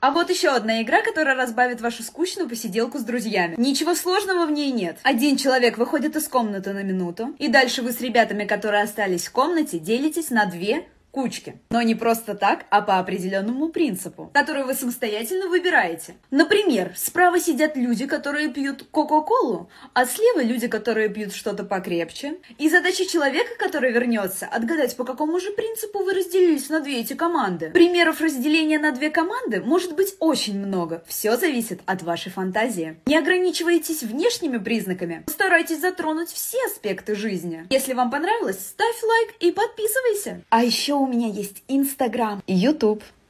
А вот еще одна игра, которая разбавит вашу скучную посиделку с друзьями. Ничего сложного в ней нет. Один человек выходит из комнаты на минуту, и дальше вы с ребятами, которые остались в комнате, делитесь на две кучки. Но не просто так, а по определенному принципу, который вы самостоятельно выбираете. Например, справа сидят люди, которые пьют кока-колу, а слева люди, которые пьют что-то покрепче. И задача человека, который вернется, отгадать, по какому же принципу вы разделились на две эти команды. Примеров разделения на две команды может быть очень много. Все зависит от вашей фантазии. Не ограничивайтесь внешними признаками. Старайтесь затронуть все аспекты жизни. Если вам понравилось, ставь лайк и подписывайся. А еще у меня есть Инстаграм и Ютуб.